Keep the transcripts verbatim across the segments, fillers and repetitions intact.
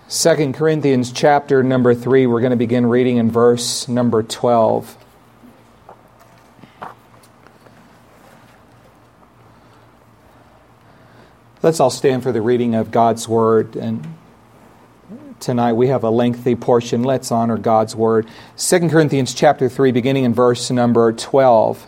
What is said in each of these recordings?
Second Corinthians chapter number three, we're going to begin reading in verse number twelve. Let's all stand for the reading of God's Word. And tonight we have a lengthy portion. Let's honor God's Word. Second Corinthians chapter three, beginning in verse number twelve.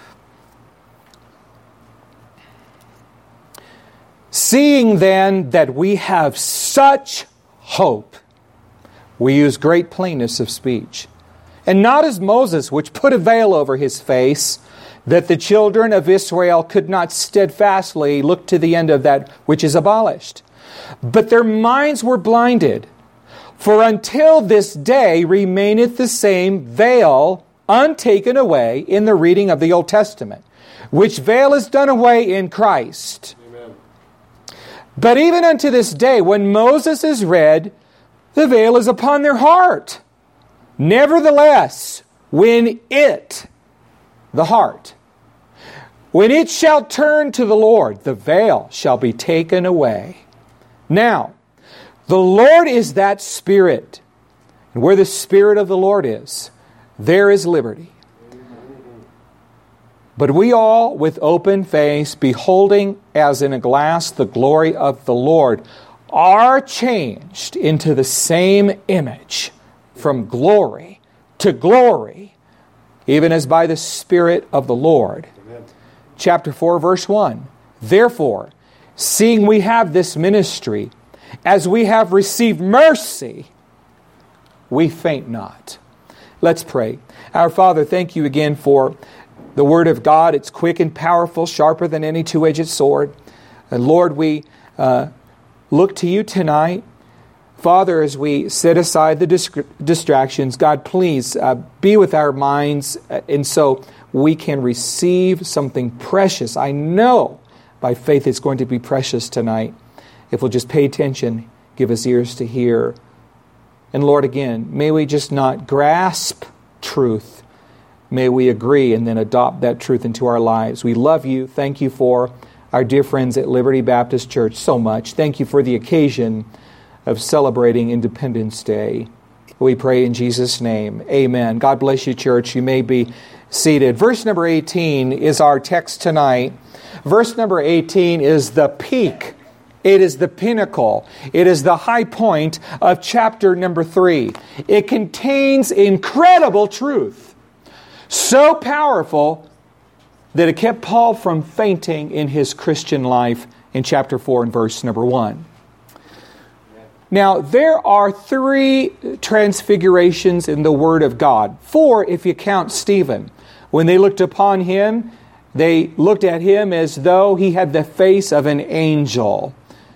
Seeing then that we have such hope, we use great plainness of speech, and not as Moses, which put a veil over his face, that the children of Israel could not steadfastly look to the end of that which is abolished. But their minds were blinded. For until this day remaineth the same veil untaken away in the reading of the Old Testament, which veil is done away in Christ. Amen. But even unto this day, when Moses is read, the veil is upon their heart. Nevertheless, when it, the heart, when it shall turn to the Lord, the veil shall be taken away. Now, the Lord is that Spirit, and where the Spirit of the Lord is, there is liberty. But we all, with open face, beholding as in a glass the glory of the Lord, are changed into the same image from glory to glory, even as by the Spirit of the Lord. Amen. Chapter four, verse one. Therefore, seeing we have this ministry, as we have received mercy, we faint not. Let's pray. Our Father, thank you again for the Word of God. It's quick and powerful, sharper than any two-edged sword. And Lord, we uh, look to you tonight. Father, as we set aside the disc- distractions, God, please uh, be with our minds, uh, and so we can receive something precious. I know by faith it's going to be precious tonight. If we'll just pay attention, give us ears to hear. And Lord, again, may we just not grasp truth. May we agree and then adopt that truth into our lives. We love you. Thank you for our dear friends at Liberty Baptist Church so much. Thank you for the occasion of celebrating Independence Day. We pray in Jesus' name. Amen. God bless you, church. You may be seated. Verse number eighteen is our text tonight. Verse number eighteen is the peak. It is the pinnacle. It is the high point of chapter number three. It contains incredible truth, so powerful that it kept Paul from fainting in his Christian life in chapter four and verse number one. Now, there are three transfigurations in the Word of God. Four if you count Stephen. When they looked upon him, they looked at him as though he had the face of an angel.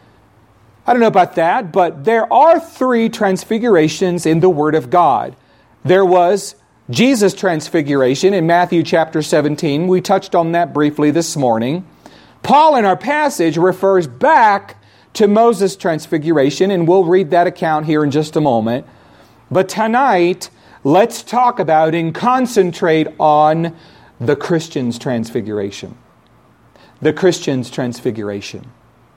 I don't know about that, but there are three transfigurations in the Word of God. There was Jesus' transfiguration in Matthew chapter seventeen. We touched on that briefly this morning. Paul in our passage refers back to Moses' transfiguration, and we'll read that account here in just a moment. But tonight, let's talk about and concentrate on the Christian's transfiguration. The Christian's transfiguration.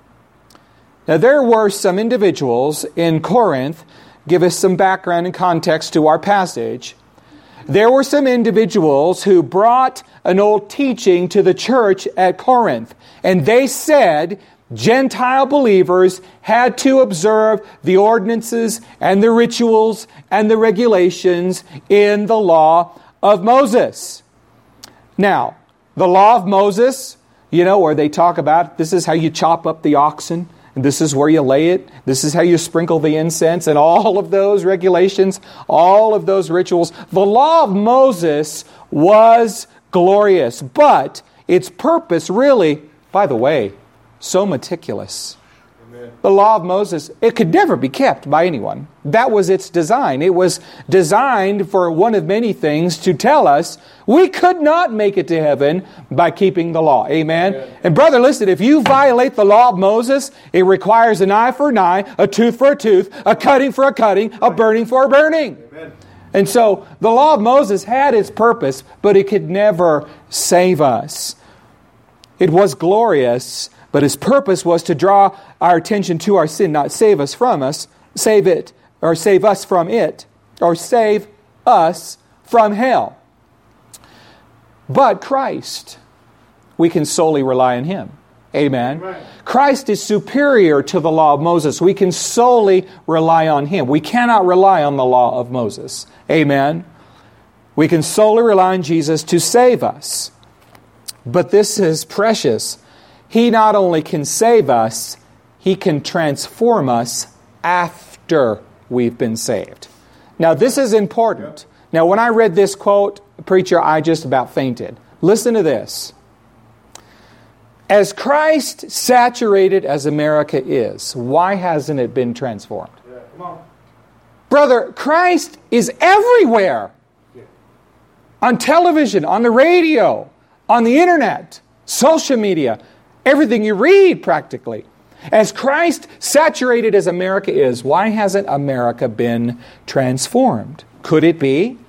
Now, there were some individuals in Corinth, give us some background and context to our passage. There were some individuals who brought an old teaching to the church at Corinth, and they said Gentile believers had to observe the ordinances and the rituals and the regulations in the law of Moses. Now, the law of Moses, you know, where they talk about this is how you chop up the oxen, and this is where you lay it, this is how you sprinkle the incense, and all of those regulations, all of those rituals. The law of Moses was glorious, but its purpose really, by the way, so meticulous. Amen. The law of Moses, it could never be kept by anyone. That was its design. It was designed for one of many things to tell us we could not make it to heaven by keeping the law. Amen? Amen. And brother, listen, if you violate the law of Moses, it requires an eye for an eye, a tooth for a tooth, a cutting for a cutting, a burning for a burning. Amen. And so the law of Moses had its purpose, but it could never save us. It was glorious, but its purpose was to draw our attention to our sin, not save us from us. save it, or save us from it, or save us from hell. But Christ, we can solely rely on Him. Amen. Right. Christ is superior to the law of Moses. We can solely rely on Him. We cannot rely on the law of Moses. Amen. We can solely rely on Jesus to save us. But this is precious. He not only can save us, He can transform us after we've been saved. Now, this is important. Now, when I read this quote, preacher, I just about fainted. Listen to this. As Christ saturated as America is, why hasn't it been transformed? Yeah, come on. Brother, Christ is everywhere. Yeah. On television, on the radio, on the internet, social media, everything you read practically. As Christ saturated as America is, why hasn't America been transformed? Could it be?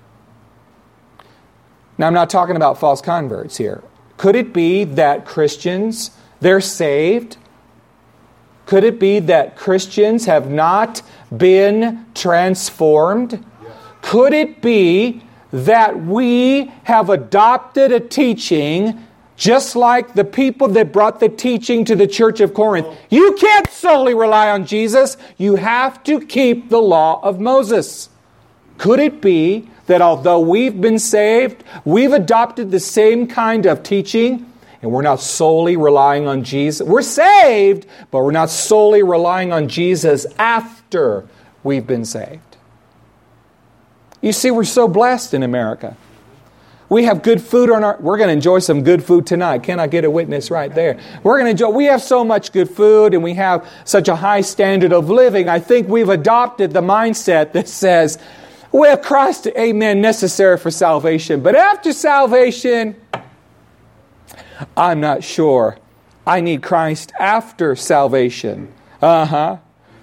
Now, I'm not talking about false converts here. Could it be that Christians, they're saved? Could it be that Christians have not been transformed? Yes. Could it be that we have adopted a teaching just like the people that brought the teaching to the church of Corinth? You can't solely rely on Jesus. You have to keep the law of Moses. Could it be that although we've been saved, we've adopted the same kind of teaching, and we're not solely relying on Jesus? We're saved, but we're not solely relying on Jesus after we've been saved. You see, we're so blessed in America. We have good food on our... We're going to enjoy some good food tonight. Can I get a witness right there? We're going to enjoy... We have so much good food, and we have such a high standard of living. I think we've adopted the mindset that says, well, Christ, amen, necessary for salvation. But after salvation, I'm not sure. I need Christ after salvation. Uh-huh.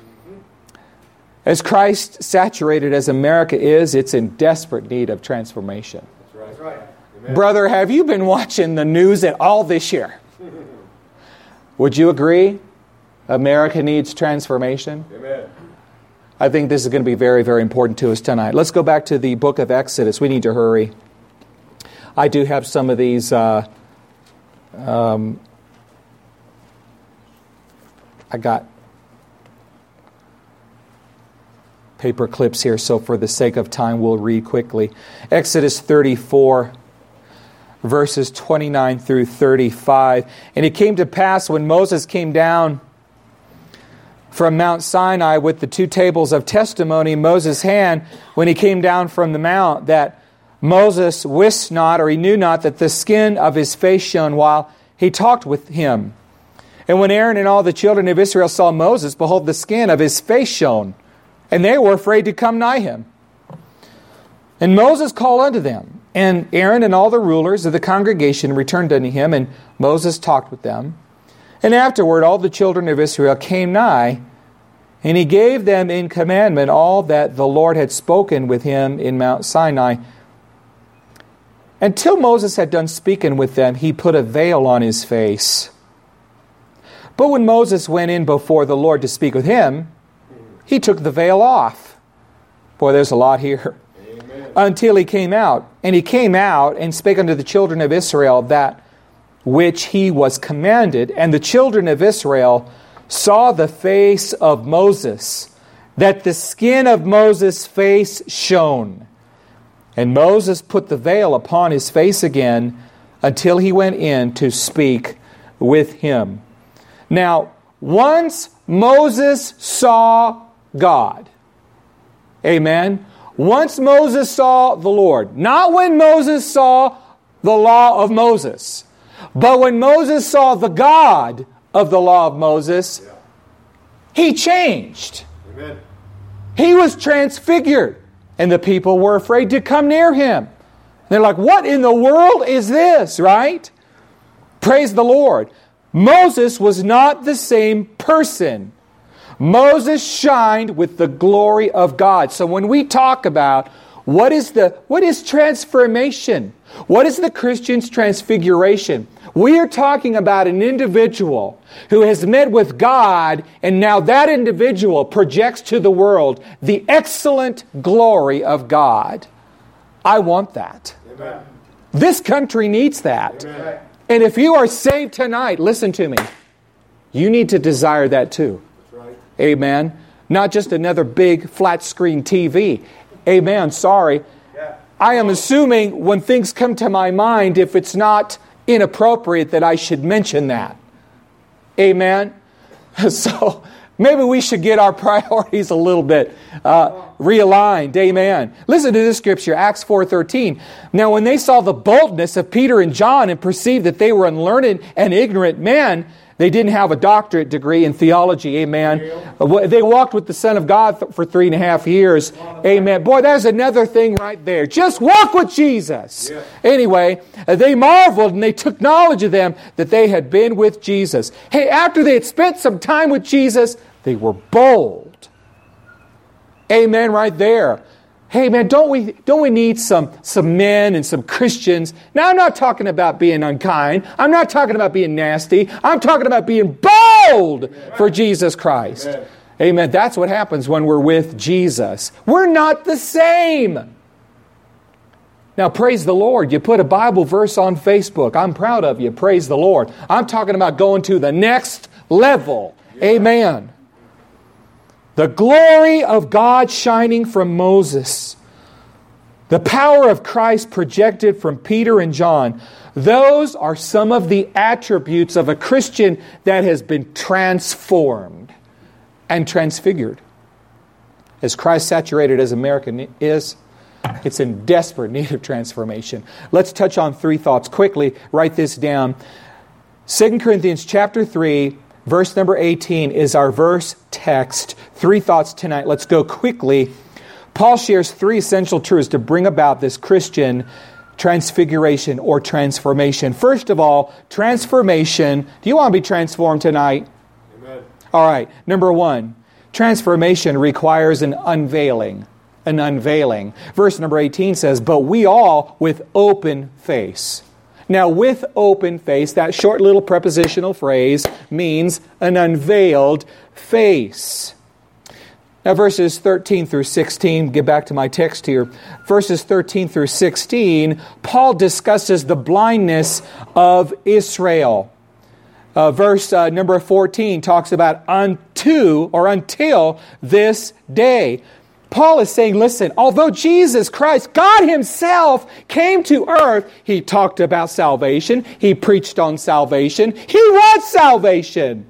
As Christ saturated as America is, it's in desperate need of transformation. That's right. Amen. Brother, have you been watching the news at all this year? Would you agree? America needs transformation? Amen. I think this is going to be very, very important to us tonight. Let's go back to the book of Exodus. We need to hurry. I do have some of these uh, um, I got paper clips here, so for the sake of time, we'll read quickly. Exodus thirty-four, verses twenty-nine through thirty-five. And it came to pass when Moses came down from Mount Sinai with the two tables of testimony in Moses' hand, when he came down from the mount, that Moses wist not, or he knew not, that the skin of his face shone while he talked with him. And when Aaron and all the children of Israel saw Moses, behold, the skin of his face shone, and they were afraid to come nigh him. And Moses called unto them, and Aaron and all the rulers of the congregation returned unto him, and Moses talked with them. And afterward all the children of Israel came nigh, and he gave them in commandment all that the Lord had spoken with him in Mount Sinai. Until Moses had done speaking with them, he put a veil on his face. But when Moses went in before the Lord to speak with him, he took the veil off. Boy, there's a lot here. Amen. Until he came out. And he came out and spake unto the children of Israel that which he was commanded. And the children of Israel saw the face of Moses, that the skin of Moses' face shone. And Moses put the veil upon his face again until he went in to speak with him. Now, once Moses saw God, amen, once Moses saw the Lord, not when Moses saw the law of Moses, but when Moses saw the God of the law of Moses, yeah. he changed. Amen. He was transfigured. And the people were afraid to come near him. They're like, what in the world is this, right? Praise the Lord. Moses was not the same person. Moses shined with the glory of God. So when we talk about What is the what is transformation? What is the Christian's transfiguration? We are talking about an individual who has met with God, and now that individual projects to the world the excellent glory of God. I want that. Amen. This country needs that. Amen. And if you are saved tonight, listen to me. You need to desire that too. That's right. Amen. Not just another big flat screen T V. Amen. Sorry. Yeah. I am assuming when things come to my mind, if it's not inappropriate, that I should mention that. Amen. So maybe we should get our priorities a little bit uh, realigned. Amen. Listen to this scripture, Acts four thirteen. Now when they saw the boldness of Peter and John and perceived that they were unlearned and ignorant men, they didn't have a doctorate degree in theology. Amen. They walked with the Son of God for three and a half years. Amen. Boy, there's another thing right there. Just walk with Jesus. Yeah. Anyway, they marveled and they took knowledge of them that they had been with Jesus. Hey, after they had spent some time with Jesus, they were bold. Amen, right there. Hey man, don't we don't we need some, some men and some Christians? Now I'm not talking about being unkind. I'm not talking about being nasty. I'm talking about being bold Amen. For Jesus Christ. Amen. Amen. That's what happens when we're with Jesus. We're not the same. Now praise the Lord. You put a Bible verse on Facebook. I'm proud of you. Praise the Lord. I'm talking about going to the next level. Yeah. Amen. The glory of God shining from Moses. The power of Christ projected from Peter and John. Those are some of the attributes of a Christian that has been transformed and transfigured. As Christ saturated as America is, it's in desperate need of transformation. Let's touch on three thoughts quickly. Write this down. Second Corinthians chapter three, verse number eighteen is our verse text. Three thoughts tonight. Let's go quickly. Paul shares three essential truths to bring about this Christian transfiguration or transformation. First of all, transformation. Do you want to be transformed tonight? Amen. All right. Number one, transformation requires an unveiling. An unveiling. Verse number eighteen says, "But we all with open face." Now, with open face, that short little prepositional phrase means an unveiled face. Now, verses thirteen through sixteen, get back to my text here. Verses thirteen through sixteen, Paul discusses the blindness of Israel. Uh, verse uh, number fourteen talks about unto or until this day. Paul is saying, listen, although Jesus Christ, God Himself, came to earth, He talked about salvation. He preached on salvation. He was salvation.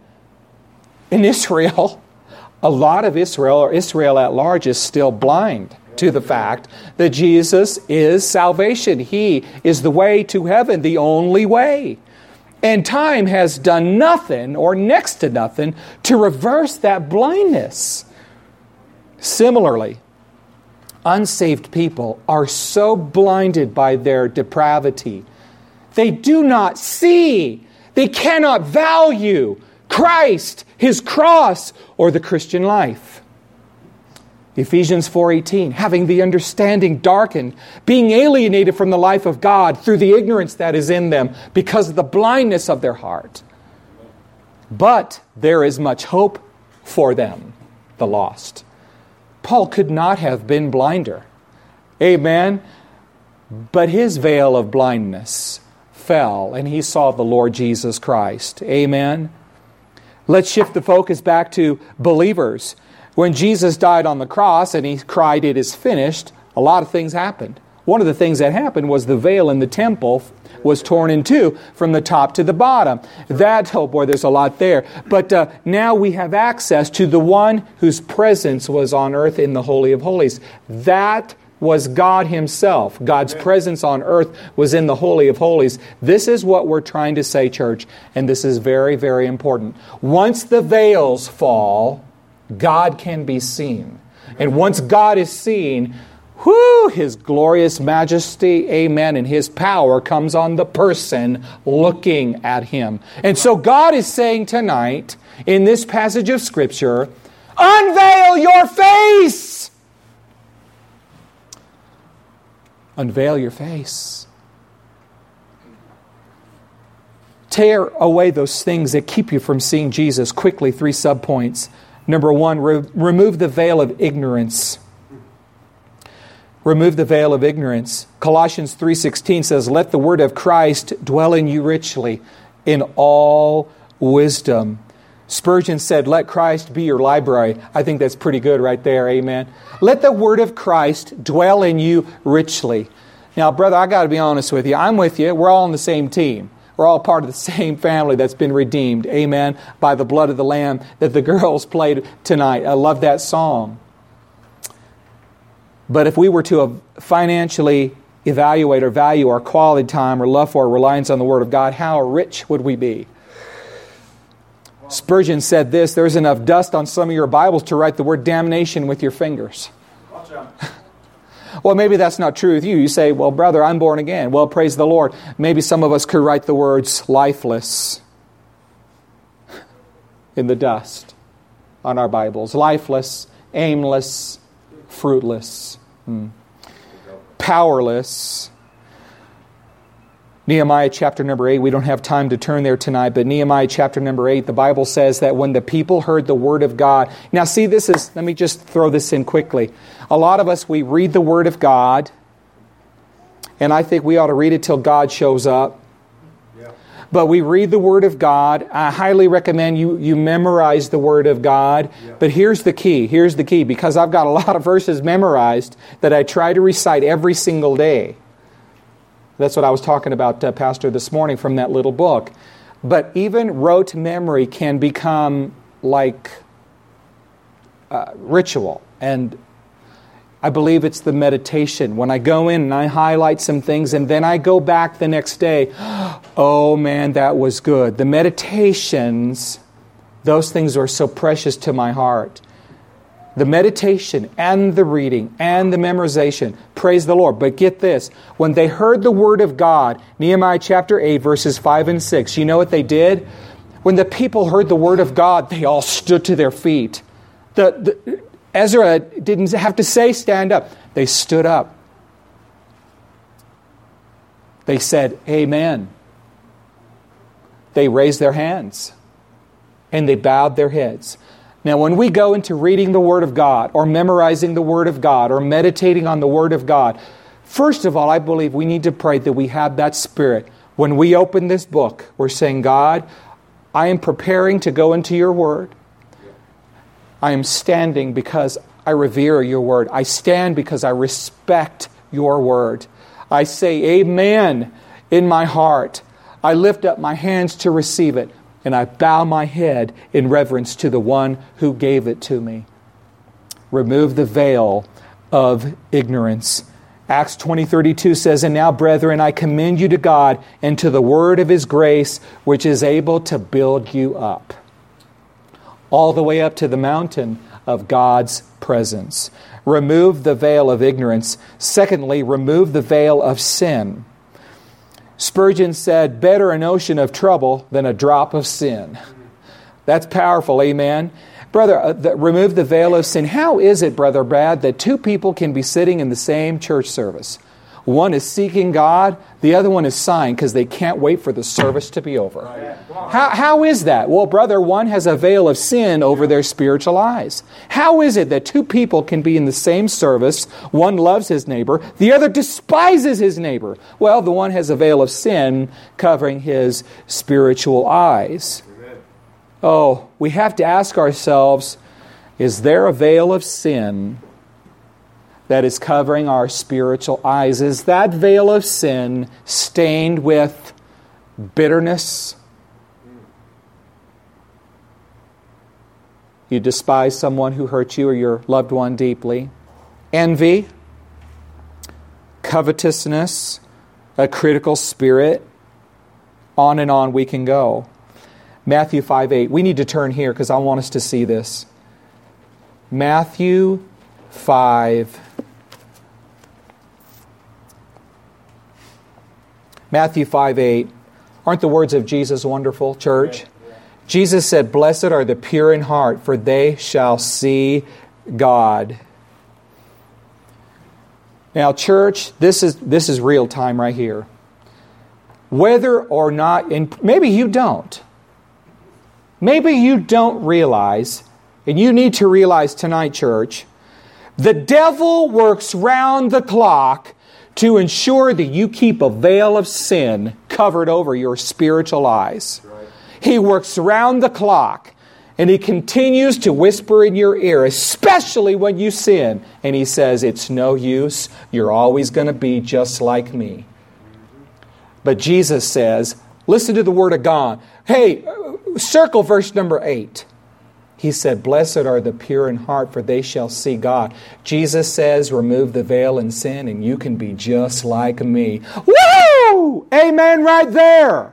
In Israel, a lot of Israel, or Israel at large, is still blind to the fact that Jesus is salvation. He is the way to heaven, the only way. And time has done nothing, or next to nothing, to reverse that blindness. Similarly, unsaved people are so blinded by their depravity. They do not see, they cannot value Christ, His cross, or the Christian life. Ephesians four eighteen, having the understanding darkened, being alienated from the life of God through the ignorance that is in them because of the blindness of their heart. But there is much hope for them, the lost. Paul could not have been blinder. Amen. But his veil of blindness fell and he saw the Lord Jesus Christ. Amen. Let's shift the focus back to believers. When Jesus died on the cross and He cried, "It is finished," a lot of things happened. One of the things that happened was the veil in the temple was torn in two from the top to the bottom. That, oh boy, there's a lot there. But uh, now we have access to the one whose presence was on earth in the Holy of Holies. That was God Himself. God's presence on earth was in the Holy of Holies. This is what we're trying to say, church, and this is very, very important. Once the veils fall, God can be seen. And once God is seen, whoo, His glorious majesty, amen, and His power comes on the person looking at Him. And so God is saying tonight, in this passage of Scripture, unveil your face! Unveil your face. Tear away those things that keep you from seeing Jesus. Quickly, three subpoints. Number one, re- remove the veil of ignorance. Remove the veil of ignorance. Colossians three sixteen says, let the word of Christ dwell in you richly in all wisdom. Spurgeon said, let Christ be your library. I think that's pretty good right there. Amen. Let the word of Christ dwell in you richly. Now, brother, I got to be honest with you. I'm with you. We're all on the same team. We're all part of the same family that's been redeemed. Amen. By the blood of the Lamb that the girls played tonight. I love that song. But if we were to financially evaluate or value our quality time or love for or reliance on the Word of God, how rich would we be? Spurgeon said this, there's enough dust on some of your Bibles to write the word damnation with your fingers. Well, maybe that's not true with you. You say, well, brother, I'm born again. Well, praise the Lord. Maybe some of us could write the words lifeless in the dust on our Bibles. Lifeless, aimless, fruitless, hmm. powerless. Nehemiah chapter number eight, we don't have time to turn there tonight, but Nehemiah chapter number eight, the Bible says that when the people heard the Word of God... Now see, this is, let me just throw this in quickly. A lot of us, we read the Word of God, and I think we ought to read it till God shows up. Yeah. But we read the Word of God. I highly recommend you, you memorize the Word of God. Yeah. But here's the key, here's the key, because I've got a lot of verses memorized that I try to recite every single day. That's what I was talking about, uh, Pastor, this morning from that little book. But even rote memory can become like uh, ritual. And I believe it's the meditation. When I go in and I highlight some things and then I go back the next day, oh man, that was good. The meditations, those things are so precious to my heart. The meditation and the reading and the memorization. Praise the Lord. But get this. When they heard the Word of God, Nehemiah chapter eight, verses five and six, you know what they did? When the people heard the Word of God, they all stood to their feet. The, the, Ezra didn't have to say stand up. They stood up. They said, Amen. They raised their hands. And they bowed their heads. Now, when we go into reading the Word of God, or memorizing the Word of God, or meditating on the Word of God, first of all, I believe we need to pray that we have that spirit. When we open this book, we're saying, God, I am preparing to go into your Word. I am standing because I revere your Word. I stand because I respect your Word. I say amen in my heart. I lift up my hands to receive it. And I bow my head in reverence to the one who gave it to me. Remove the veil of ignorance. Acts twenty thirty-two says, and now, brethren, I commend you to God and to the word of His grace, which is able to build you up. All the way up to the mountain of God's presence. Remove the veil of ignorance. Secondly, remove the veil of sin. Spurgeon said, better an ocean of trouble than a drop of sin. That's powerful, amen? Brother, uh, the, remove the veil of sin. How is it, Brother Brad, that two people can be sitting in the same church service? One is seeking God, the other one is sighing because they can't wait for the service to be over. How, how is that? Well, brother, one has a veil of sin over their spiritual eyes. How is it that two people can be in the same service, one loves his neighbor, the other despises his neighbor? Well, the one has a veil of sin covering his spiritual eyes. Oh, we have to ask ourselves, is there a veil of sin that is covering our spiritual eyes? Is that veil of sin stained with bitterness? You despise someone who hurt you or your loved one deeply. Envy, covetousness, a critical spirit. On and on we can go. Matthew five eight. We need to turn here because I want us to see this. Matthew five. Matthew five eight. Aren't the words of Jesus wonderful, church? Yeah, yeah. Jesus said, blessed are the pure in heart, for they shall see God. Now, church, this is this is real time right here. Whether or not, and maybe you don't. Maybe you don't realize, and you need to realize tonight, church, the devil works round the clock to ensure that you keep a veil of sin covered over your spiritual eyes. Right. He works round the clock. And he continues to whisper in your ear, especially when you sin. And he says, it's no use. You're always going to be just like me. But Jesus says, listen to the word of God. Hey, circle verse number eight. He said, blessed are the pure in heart, for they shall see God. Jesus says, remove the veil in sin, and you can be just like me. Woo! Amen right there.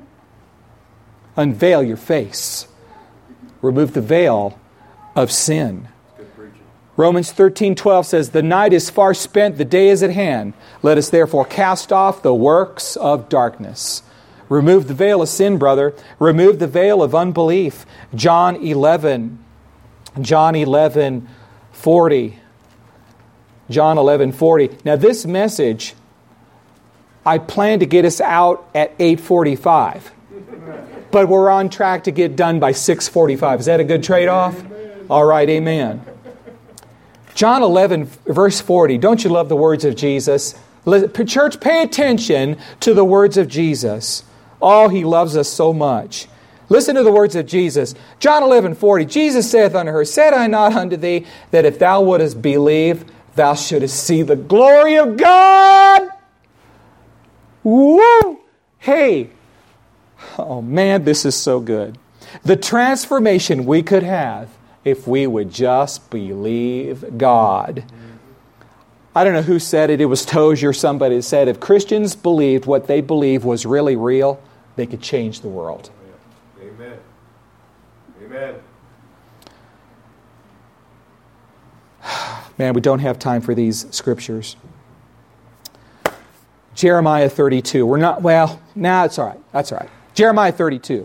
Unveil your face. Remove the veil of sin. Romans thirteen twelve says, the night is far spent, the day is at hand. Let us therefore cast off the works of darkness. Remove the veil of sin, brother. Remove the veil of unbelief. John eleven. John eleven forty. John eleven forty. Now this message, I plan to get us out at eight forty-five. But we're on track to get done by six forty-five. Is that a good trade-off? All right, amen. John eleven, verse forty. Don't you love the words of Jesus? Church, pay attention to the words of Jesus. Oh, He loves us so much. Listen to the words of Jesus. John eleven forty. Jesus saith unto her, said I not unto thee that if thou wouldest believe, thou shouldest see the glory of God? Woo! Hey! Oh man, this is so good. The transformation we could have if we would just believe God. I don't know who said it. It was Tozier. Somebody said if Christians believed what they believed was really real, they could change the world. Amen. Amen. Man, we don't have time for these scriptures. Jeremiah thirty-two. We're not, well, nah, it's all right. That's all right. Jeremiah thirty-two.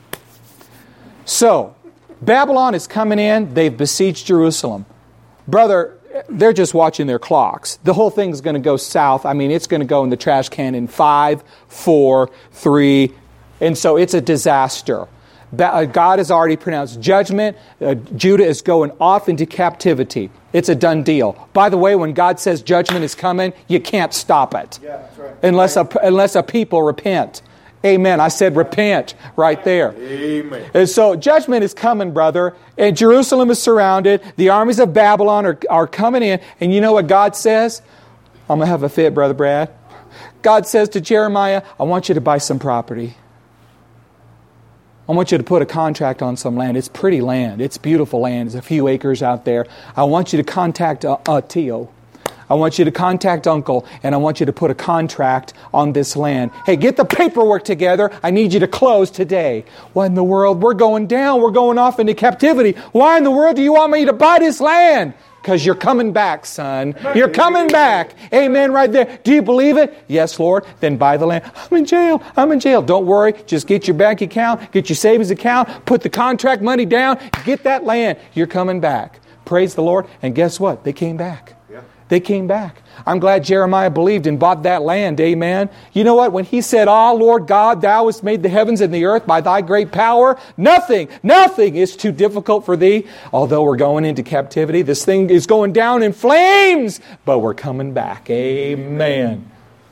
So, Babylon is coming in. They've besieged Jerusalem. Brother, they're just watching their clocks. The whole thing's going to go south. I mean, it's going to go in the trash can in five, four, three. And so it's a disaster. God has already pronounced judgment. Uh, Judah is going off into captivity. It's a done deal. By the way, when God says judgment is coming, you can't stop it. Yeah, that's right. Unless a, unless a people repent. Amen. I said repent right there. Amen. And so judgment is coming, brother. And Jerusalem is surrounded. The armies of Babylon are, are coming in. And you know what God says? I'm going to have a fit, Brother Brad. God says to Jeremiah, I want you to buy some property. I want you to put a contract on some land. It's pretty land. It's beautiful land. There's a few acres out there. I want you to contact uh, uh, Tio. I want you to contact Uncle, and I want you to put a contract on this land. Hey, get the paperwork together. I need you to close today. What in the world? We're going down. We're going off into captivity. Why in the world do you want me to buy this land? Because you're coming back, son. You're coming back. Amen right there. Do you believe it? Yes, Lord. Then buy the land. I'm in jail. I'm in jail. Don't worry. Just get your bank account. Get your savings account. Put the contract money down. Get that land. You're coming back. Praise the Lord. And guess what? They came back. They came back. I'm glad Jeremiah believed and bought that land. Amen. You know what? When he said, Ah, Lord God, thou hast made the heavens and the earth by thy great power, nothing, nothing is too difficult for thee. Although we're going into captivity, this thing is going down in flames, but we're coming back. Amen.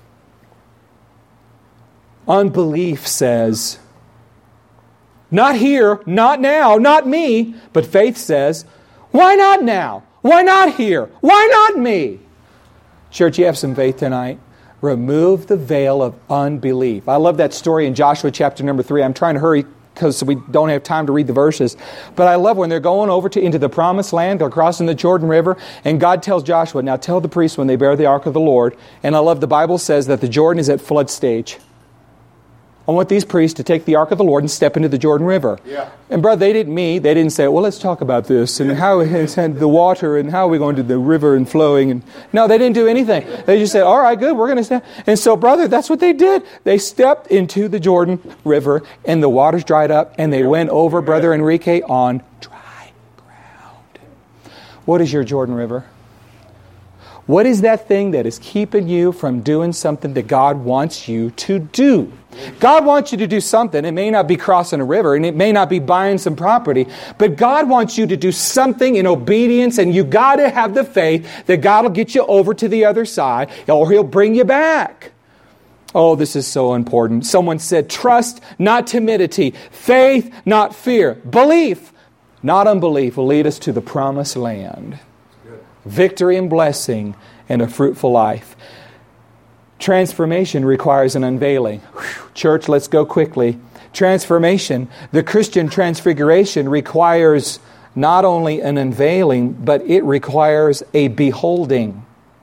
Unbelief says, not here, not now, not me, but faith says, why not now? Why not here? Why not me? Church, you have some faith tonight. Remove the veil of unbelief. I love that story in Joshua chapter number three. I'm trying to hurry because we don't have time to read the verses. But I love when they're going over to into the promised land. They're crossing the Jordan River. And God tells Joshua, now tell the priests when they bear the ark of the Lord. And I love the Bible says that the Jordan is at flood stage. I want these priests to take the ark of the Lord and step into the Jordan River. Yeah. And brother, they didn't meet. They didn't say, well, let's talk about this and how it's the water and how we're going to the river and flowing. And no, they didn't do anything. They just said, all right, good, we're going to step. And so, brother, that's what they did. They stepped into the Jordan River and the waters dried up and they went over, Brother Enrique, on dry ground. What is your Jordan River? What is that thing that is keeping you from doing something that God wants you to do? God wants you to do something. It may not be crossing a river, and it may not be buying some property, but God wants you to do something in obedience, and you got to have the faith that God will get you over to the other side, or He'll bring you back. Oh, this is so important. Someone said, trust, not timidity. Faith, not fear. Belief, not unbelief, will lead us to the promised land. Victory and blessing and a fruitful life. Transformation requires an unveiling. Whew. Church, let's go quickly. Transformation, the Christian transfiguration requires not only an unveiling, but it requires a beholding.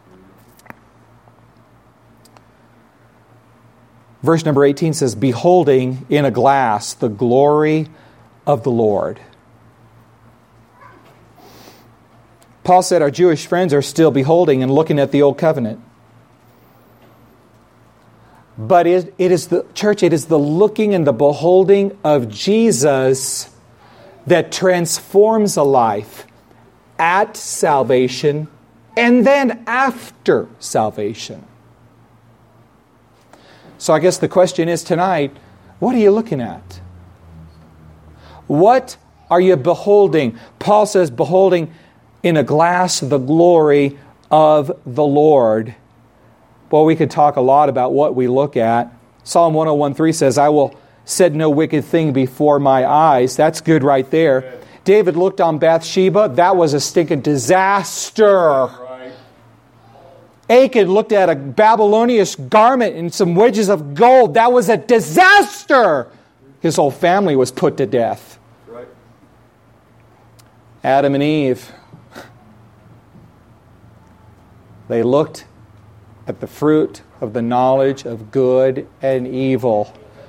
Verse number eighteen says, beholding in a glass the glory of the Lord. Paul said our Jewish friends are still beholding and looking at the Old Covenant. But it, it is the church, it is the looking and the beholding of Jesus that transforms a life at salvation and then after salvation. So I guess the question is tonight, what are you looking at? What are you beholding? Paul says, beholding in a glass the glory of the Lord. Well, we could talk a lot about what we look at. Psalm one oh one three says, I will set no wicked thing before my eyes. That's good right there. Amen. David looked on Bathsheba. That was a stinking disaster. Right. Achan looked at a Babylonian garment and some wedges of gold. That was a disaster. His whole family was put to death. Right. Adam and Eve, they looked at the fruit of the knowledge of good and evil.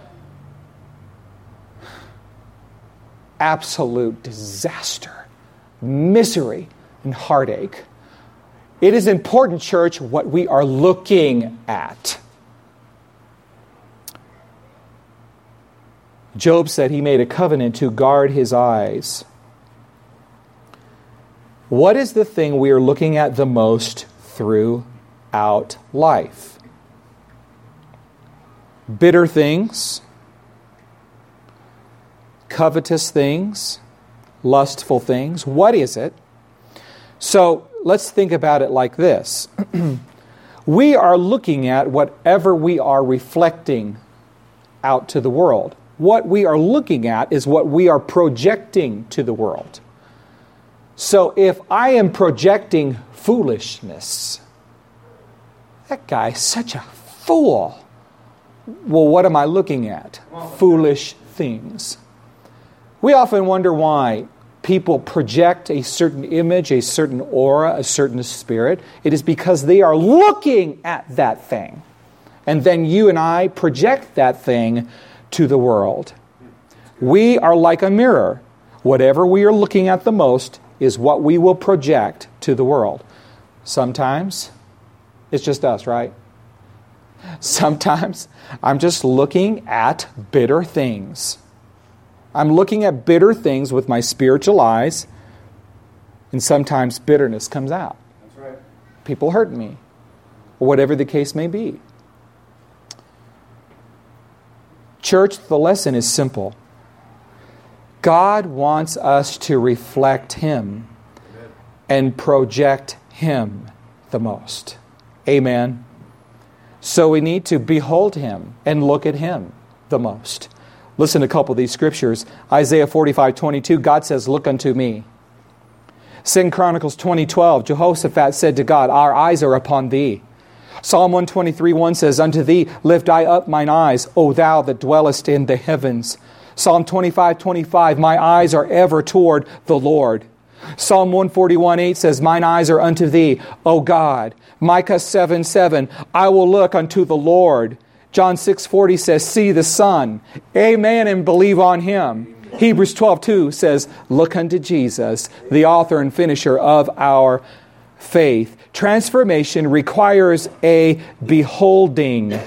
Absolute disaster, misery, and heartache. It is important, church, what we are looking at. Job said he made a covenant to guard his eyes. What is the thing we are looking at the most throughout life? Bitter things, covetous things, lustful things. What is it? So let's think about it like this. We are looking at whatever we are reflecting out to the world. What we are looking at is what we are projecting to the world. So if I am projecting foolishness, that guy's such a fool. Well, what am I looking at? Foolish things. We often wonder why people project a certain image, a certain aura, a certain spirit. It is because they are looking at that thing. And then you and I project that thing to the world. We are like a mirror. Whatever we are looking at the most is what we will project to the world. Sometimes it's just us, right? Sometimes I'm just looking at bitter things. I'm looking at bitter things with my spiritual eyes, and sometimes bitterness comes out. That's right. People hurt me, or whatever the case may be. Church, the lesson is simple. God wants us to reflect Him and project Him the most. Amen. So we need to behold Him and look at Him the most. Listen to a couple of these scriptures. Isaiah forty-five twenty-two, God says, look unto me. Second Chronicles twenty twelve, Jehoshaphat said to God, our eyes are upon thee. Psalm one twenty-three one says, unto thee lift I up mine eyes, O thou that dwellest in the heavens. Psalm twenty-five twenty-five, my eyes are ever toward the Lord. Psalm one forty-one eight says, mine eyes are unto thee, O God. Micah seven seven, I will look unto the Lord. John six forty says, see the Son. Amen, and believe on Him. Hebrews twelve two says, look unto Jesus, the author and finisher of our faith. Transformation requires a beholding.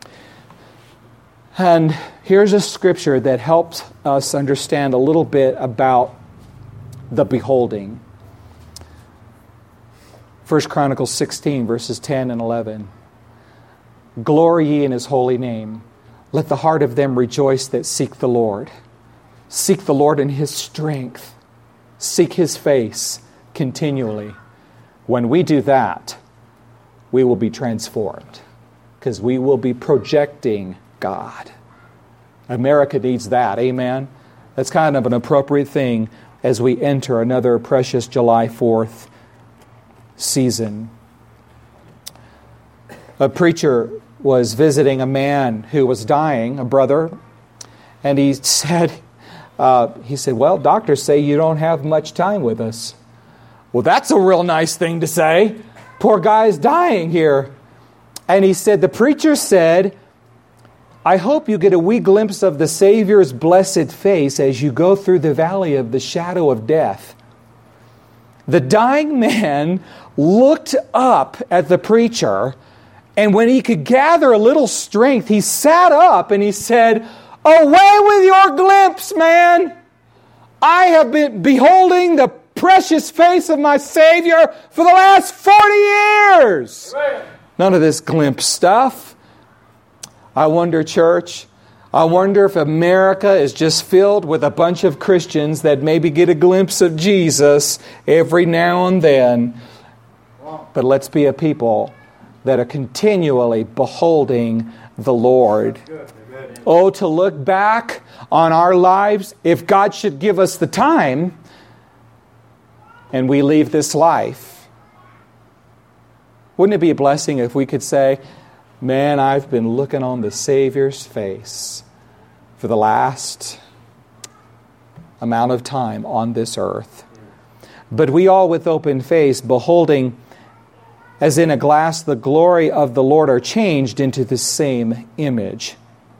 And here's a scripture that helps us understand a little bit about the beholding. First Chronicles sixteen, verses ten and eleven. Glory ye in His holy name. Let the heart of them rejoice that seek the Lord. Seek the Lord in His strength. Seek His face continually. When we do that, we will be transformed because we will be projecting God. America needs that. Amen? That's kind of an appropriate thing as we enter another precious July fourth season. A preacher was visiting a man who was dying, a brother, and he said, uh, he said, well, doctors say you don't have much time with us. Well, that's a real nice thing to say. Poor guy's dying here. And he said, the preacher said, I hope you get a wee glimpse of the Savior's blessed face as you go through the valley of the shadow of death. The dying man looked up at the preacher, and when he could gather a little strength, he sat up and he said, away with your glimpse, man! I have been beholding the precious face of my Savior for the last forty years. Amen. None of this glimpse stuff. I wonder, church, I wonder if America is just filled with a bunch of Christians that maybe get a glimpse of Jesus every now and then. But let's be a people that are continually beholding the Lord. Oh, to look back on our lives, if God should give us the time, and we leave this life, wouldn't it be a blessing if we could say, man, I've been looking on the Savior's face for the last amount of time on this earth. But we all with open face, beholding as in a glass the glory of the Lord, are changed into the same image.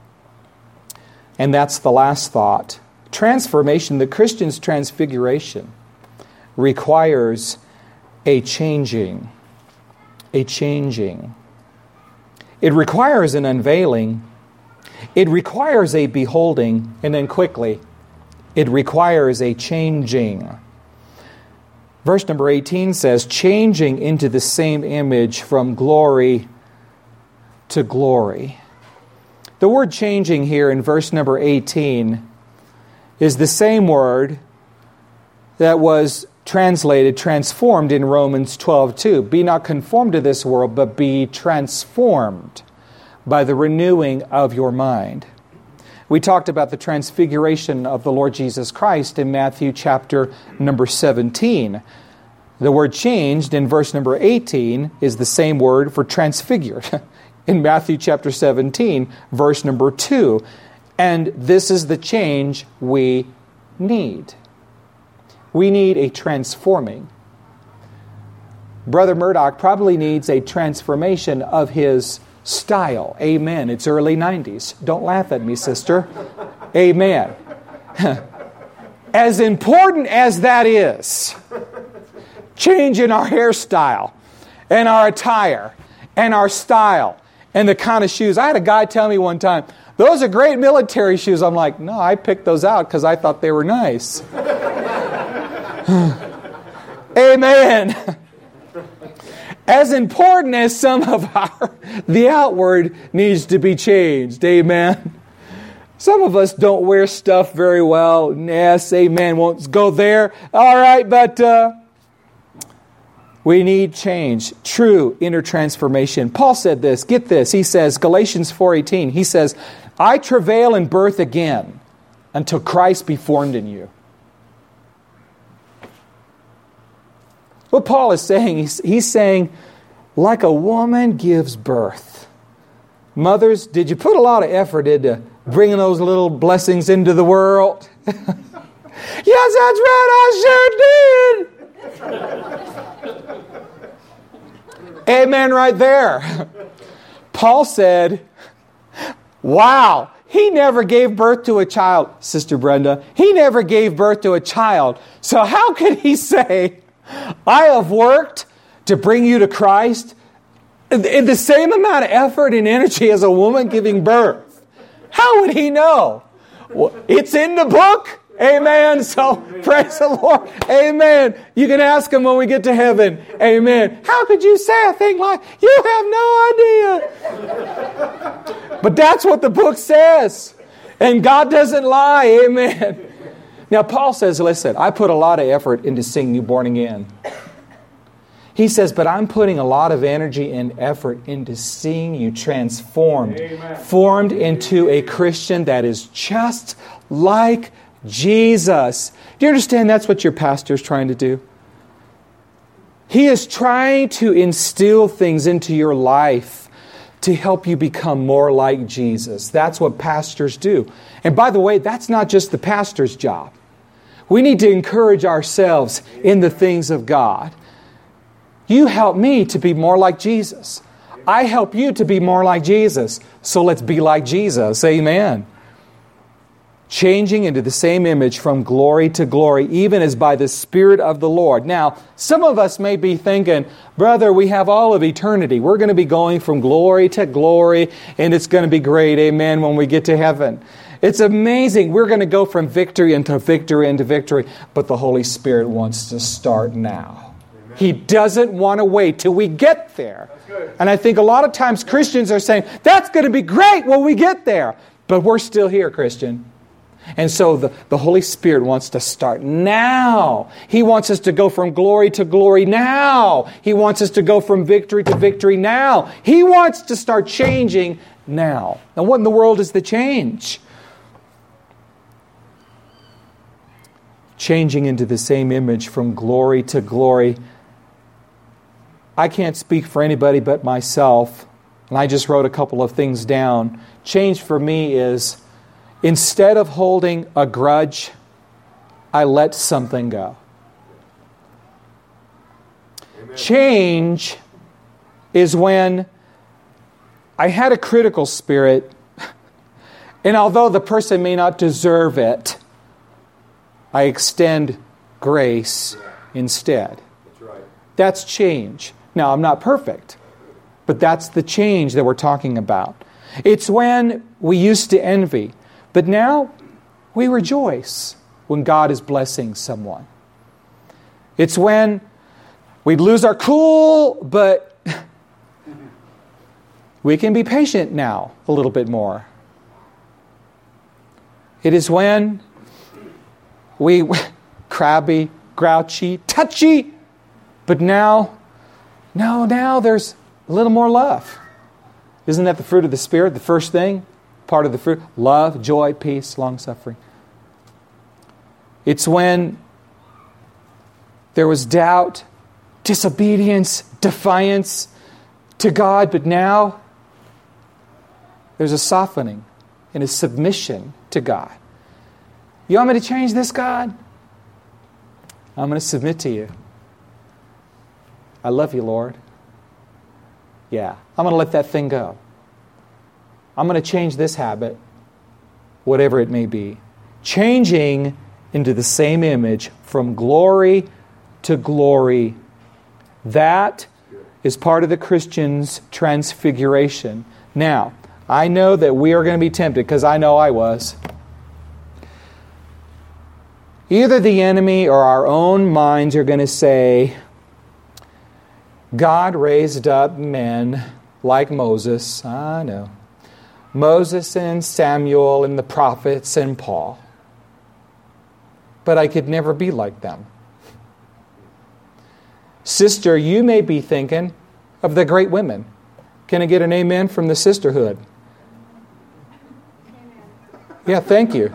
And that's the last thought. Transformation, the Christian's transfiguration, requires a changing. A changing. It requires an unveiling. It requires a beholding. And then quickly, it requires a changing. Verse number eighteen says, changing into the same image from glory to glory. The word changing here in verse number eighteen is the same word that was translated, transformed in Romans twelve two. Be not conformed to this world, but be transformed by the renewing of your mind. We talked about the transfiguration of the Lord Jesus Christ in Matthew chapter number seventeen. The word changed in verse number eighteen is the same word for transfigured in Matthew chapter seventeen, verse number two. And this is the change we need. We need a transforming. Brother Murdoch probably needs a transformation of his style. Amen. It's early nineties. Don't laugh at me, sister. Amen. As important as that is, change in our hairstyle and our attire and our style and the kind of shoes. I had a guy tell me one time, those are great military shoes. I'm like, no, I picked those out because I thought they were nice. Amen. As important as some of our, the outward needs to be changed. Amen. Some of us don't wear stuff very well. Yes, amen. Won't go there. All right, but uh, we need change. True inner transformation. Paul said this. Get this. He says, Galatians four eighteen. He says, I travail in birth again until Christ be formed in you. What Paul is saying, he's, he's saying, like a woman gives birth. Mothers, did you put a lot of effort into bringing those little blessings into the world? Yes, that's right, I sure did. Amen right there. Paul said, wow, he never gave birth to a child, Sister Brenda. He never gave birth to a child. So how could he say, I have worked to bring you to Christ in the same amount of effort and energy as a woman giving birth? How would he know? Well, it's in the book. Amen. So, praise the Lord. Amen. You can ask Him when we get to heaven. Amen. How could you say a thing like, you have no idea? But that's what the book says. And God doesn't lie. Amen. Now, Paul says, listen, I put a lot of effort into seeing you born again. He says, but I'm putting a lot of energy and effort into seeing you transformed, Amen. Formed into a Christian that is just like Jesus. Do you understand that's what your pastor is trying to do? He is trying to instill things into your life to help you become more like Jesus. That's what pastors do. And by the way, that's not just the pastor's job. We need to encourage ourselves in the things of God. You help me to be more like Jesus. I help you to be more like Jesus. So let's be like Jesus. Amen. Changing into the same image from glory to glory, even as by the Spirit of the Lord. Now, some of us may be thinking, brother, we have all of eternity. We're going to be going from glory to glory, and it's going to be great, amen, when we get to heaven. It's amazing. We're going to go from victory into victory into victory, but the Holy Spirit wants to start now. Amen. He doesn't want to wait till we get there. And I think a lot of times Christians are saying, that's going to be great when we get there. But we're still here, Christian. And so the, the Holy Spirit wants to start now. He wants us to go from glory to glory now. He wants us to go from victory to victory now. He wants to start changing now. Now, what in the world is the change? Changing into the same image from glory to glory. I can't speak for anybody but myself. And I just wrote a couple of things down. Change for me is, instead of holding a grudge, I let something go. Amen. Change is when I had a critical spirit, and although the person may not deserve it, I extend grace instead. That's right. That's change. Now, I'm not perfect, but that's the change that we're talking about. It's when we used to envy, but now we rejoice when God is blessing someone. It's when we lose our cool, but we can be patient now a little bit more. It is when we crabby, grouchy, touchy, but now, now, now there's a little more love. Isn't that the fruit of the Spirit, the first thing? Part of the fruit, love, joy, peace, long-suffering. It's when there was doubt, disobedience, defiance to God, but now there's a softening and a submission to God. You want me to change this, God? I'm going to submit to you. I love you, Lord. Yeah, I'm going to let that thing go. I'm going to change this habit, whatever it may be. Changing into the same image from glory to glory. That is part of the Christian's transfiguration. Now, I know that we are going to be tempted, because I know I was. Either the enemy or our own minds are going to say, God raised up men like Moses. I know. Moses and Samuel and the prophets and Paul. But I could never be like them. Sister, you may be thinking of the great women. Can I get an amen from the sisterhood? Yeah, thank you.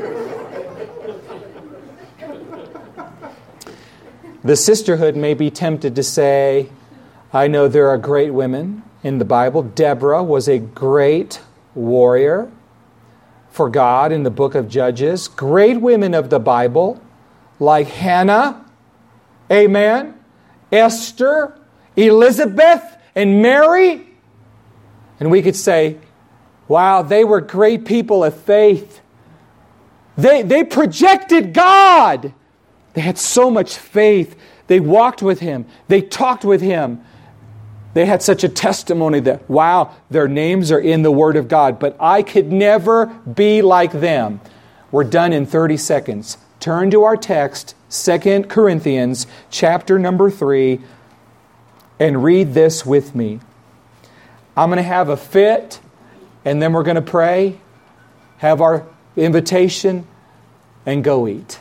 The sisterhood may be tempted to say, I know there are great women in the Bible. Deborah was a great warrior for God in the book of Judges. Great women of the Bible like Hannah, amen, Esther, Elizabeth, and Mary. And we could say, wow, they were great people of faith. They, they projected God. They had so much faith. They walked with Him. They talked with Him. They had such a testimony that, wow, their names are in the Word of God. But I could never be like them. We're done in thirty seconds. Turn to our text, Second Corinthians chapter number three, and read this with me. I'm going to have a fit, and then we're going to pray, have our invitation, and go eat.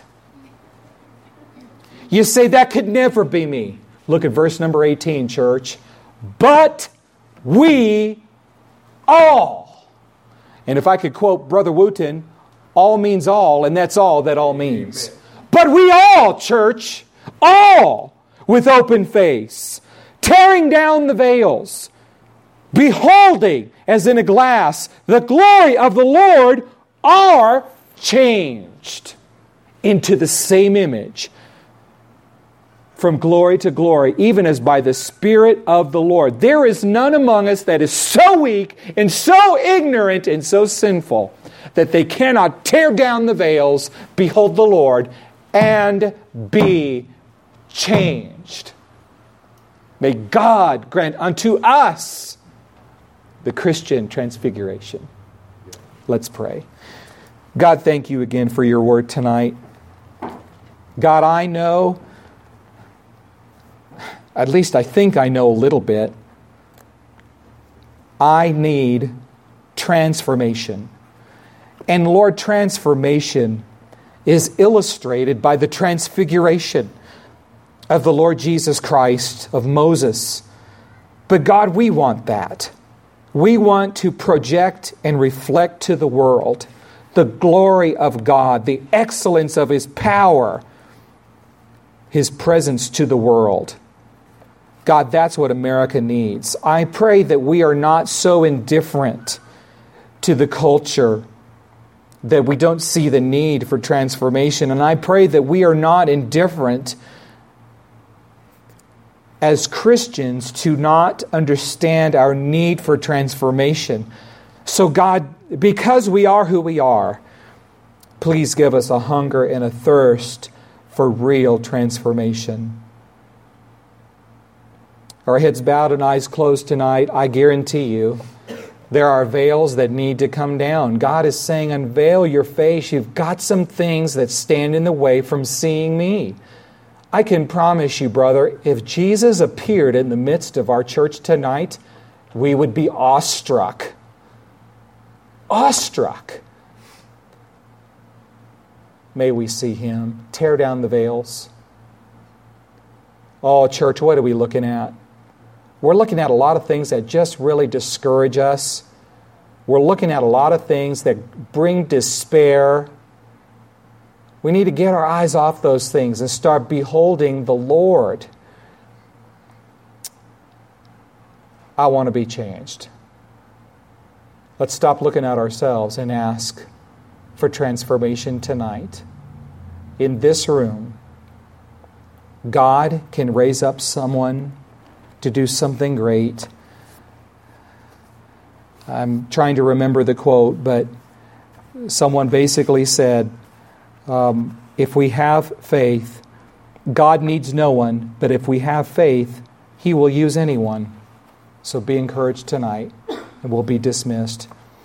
You say, that could never be me. Look at verse number eighteen, church. But we all. And if I could quote Brother Wooten, all means all, and that's all that all means. Amen. But we all, church, all, with open face, tearing down the veils, beholding, as in a glass, the glory of the Lord, are changed into the same image, from glory to glory, even as by the Spirit of the Lord. There is none among us that is so weak and so ignorant and so sinful that they cannot tear down the veils, behold the Lord, and be changed. May God grant unto us the Christian transfiguration. Let's pray. God, thank you again for your word tonight. God, I know, at least I think I know a little bit, I need transformation. And Lord, transformation is illustrated by the transfiguration of the Lord Jesus Christ, of Moses. But God, we want that. We want to project and reflect to the world the glory of God, the excellence of His power, His presence to the world. God, that's what America needs. I pray that we are not so indifferent to the culture that we don't see the need for transformation. And I pray that we are not indifferent as Christians to not understand our need for transformation. So God, because we are who we are, please give us a hunger and a thirst for real transformation. Our heads bowed and eyes closed tonight, I guarantee you, there are veils that need to come down. God is saying, unveil your face. You've got some things that stand in the way from seeing me. I can promise you, brother, if Jesus appeared in the midst of our church tonight, we would be awestruck. Awestruck. May we see Him. Tear down the veils. Oh, church, what are we looking at? We're looking at a lot of things that just really discourage us. We're looking at a lot of things that bring despair. We need to get our eyes off those things and start beholding the Lord. I want to be changed. Let's stop looking at ourselves and ask for transformation tonight. In this room, God can raise up someone to do something great. I'm trying to remember the quote, but someone basically said, um, if we have faith, God needs no one, but if we have faith, He will use anyone. So be encouraged tonight, and we'll be dismissed.